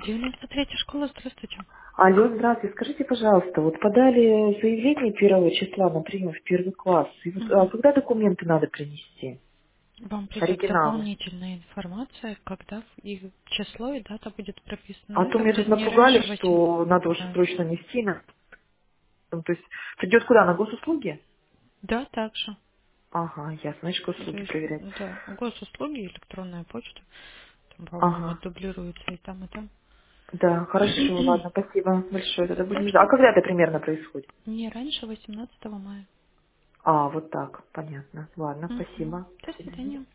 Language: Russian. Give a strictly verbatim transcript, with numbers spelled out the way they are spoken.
девяносто третья школа, здравствуйте. Алло, здравствуйте. Скажите, пожалуйста, вот подали заявление первого числа на прием в первый класс. И вот, а Мгм. когда документы надо принести? Вам придет Оригиналы. дополнительная информация, когда и число, и дата будет прописана. А Но то это меня тут будет не напугали, раньше восьми. что надо уже Да, срочно нести. на- ну, То есть придет куда? На госуслуги? да, также. Ага, ясно. Значит, То госуслуги есть, проверять. да, госуслуги, электронная почта, там, по-моему, Ага. дублируется и там, и там. Да, хорошо, ладно, спасибо большое. Тогда будем ждать. А Хорошо. когда это примерно происходит? Не раньше восемнадцатого мая. А, вот так, понятно. Ладно, Мгм. спасибо. До До свидания. свидания.